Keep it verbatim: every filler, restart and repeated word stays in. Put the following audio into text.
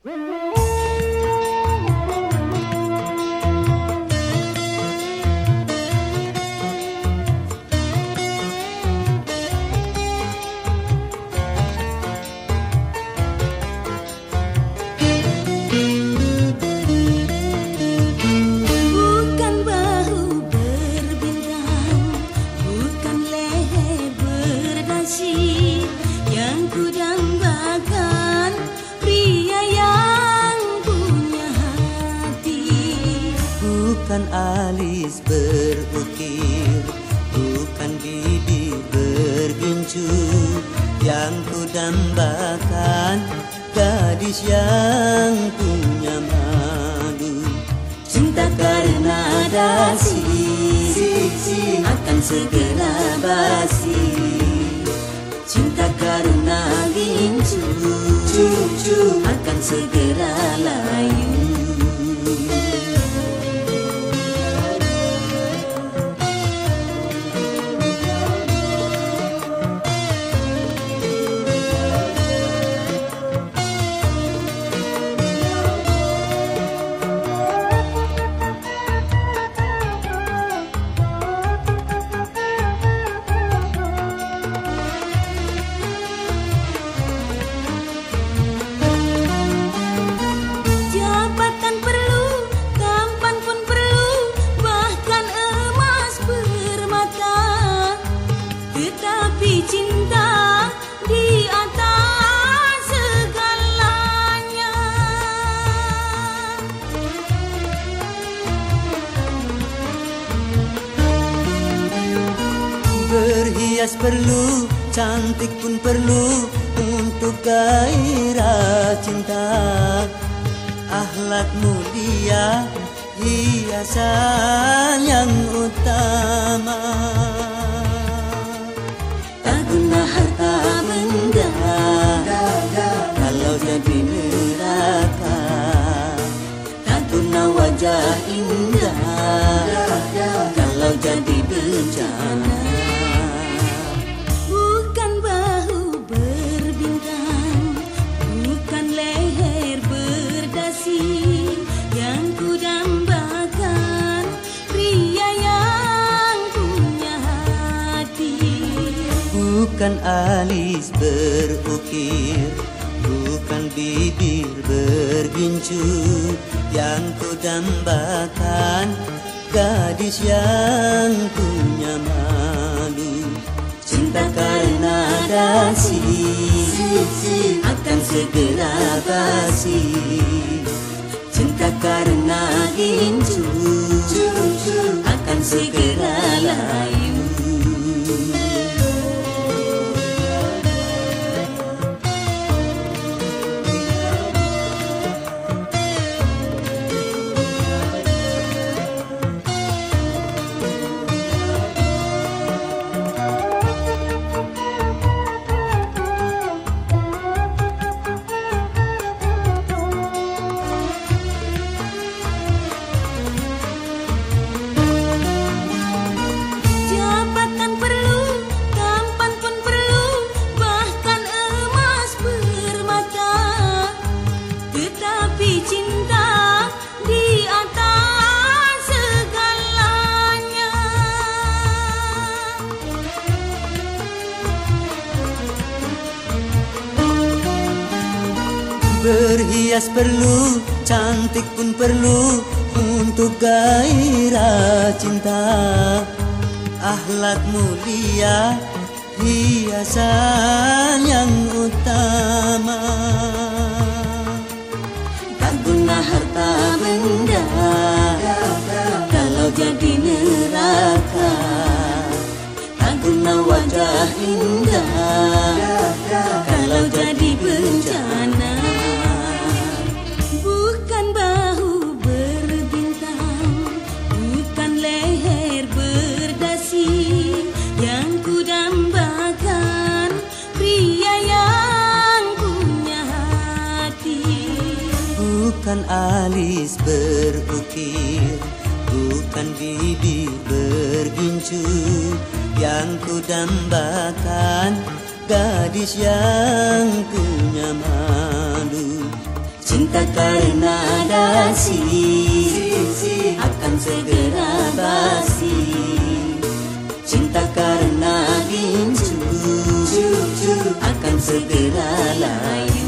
Bukan alis berukir, bukan bibir bergincu, yang ku dambakan gadis yang punya madu. Cinta karena dasi akan segera basi, cinta karena gincu akan segera layu. Berhias perlu, cantik pun perlu untuk gairah cinta. Akhlak mulia, hiasan yang utama. Tak guna harta benda kalau jadi neraka. Tak guna wajah indah kalau jadi bencana. Bukan alis berukir, bukan bibir bergincu, yang ku dambakan gadis yang punya malu. Cinta karena dasi akan segera basi, cinta karena gincu akan segera layu. Berhias perlu, cantik pun perlu untuk gairah cinta. Akhlak mulia, hiasan yang utama. Tak guna harta benda kalau jadi neraka. Tak guna wajah indah kalau jadi bencana. Bukan alis berukir, bukan bibir bergincu, yang ku dambakan gadis yang punya malu. Cinta Cinta karena dasi akan segera basi. Cinta karena gincu akan segera layu.